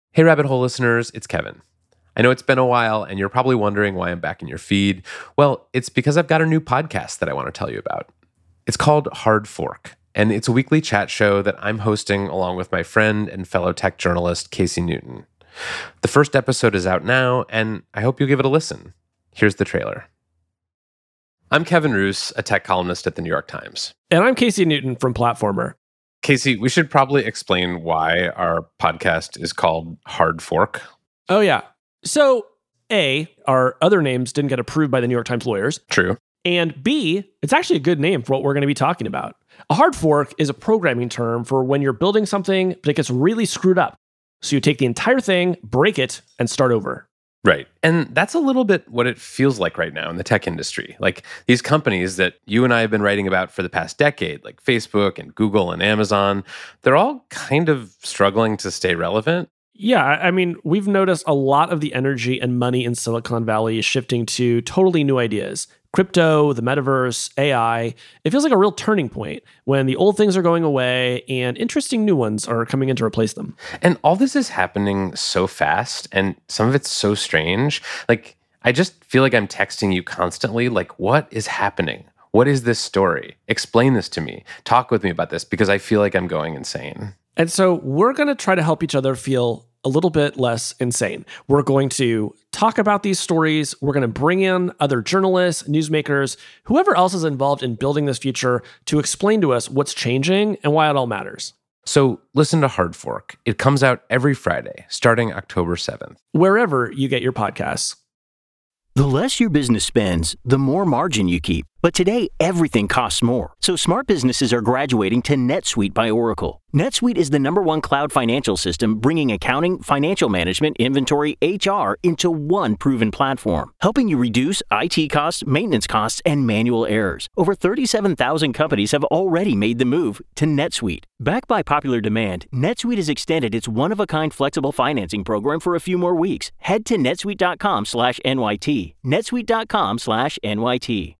Hey, Rabbit Hole listeners, it's Kevin. I know it's been a while, and you're probably wondering why I'm back in your feed. Well, it's because I've got a new podcast that I want to tell you about. It's called Hard Fork, and it's a weekly chat show that I'm hosting along with my friend and fellow tech journalist, Casey Newton. The first episode is out now, and I hope you'll give it a listen. Here's the trailer. I'm Kevin Roos, a tech columnist at the New York Times. And I'm Casey Newton from Platformer. Casey, we should probably explain why our podcast is called Hard Fork. Oh, yeah. So, A, our other names didn't get approved by the New York Times lawyers. True. And B, it's actually a good name for what we're going to be talking about. A hard fork is a programming term for when you're building something, but it gets really screwed up. So you take the entire thing, break it, and start over. Right. And that's a little bit what it feels like right now in the tech industry. Like these companies that you and I have been writing about for the past decade, like Facebook and Google and Amazon, they're all kind of struggling to stay relevant. Yeah, I mean, we've noticed a lot of the energy and money in Silicon Valley is shifting to totally new ideas. Crypto, the metaverse, AI. It feels like a real turning point when the old things are going away and interesting new ones are coming in to replace them. And all this is happening so fast, and some of it's so strange. Like, I just feel like I'm texting you constantly, like, what is happening? What is this story? Explain this to me. Talk with me about this, because I feel like I'm going insane. And so we're going to try to help each other feel a little bit less insane. We're going to talk about these stories. We're going to bring in other journalists, newsmakers, whoever else is involved in building this future to explain to us what's changing and why it all matters. So listen to Hard Fork. It comes out every Friday, starting October 7th. Wherever you get your podcasts. The less your business spends, the more margin you keep. But today, everything costs more. So smart businesses are graduating to NetSuite by Oracle. NetSuite is the #1 cloud financial system, bringing accounting, financial management, inventory, HR into one proven platform, helping you reduce IT costs, maintenance costs, and manual errors. Over 37,000 companies have already made the move to NetSuite. Backed by popular demand, NetSuite has extended its one-of-a-kind flexible financing program for a few more weeks. Head to netsuite.com/NYT. netsuite.com/NYT.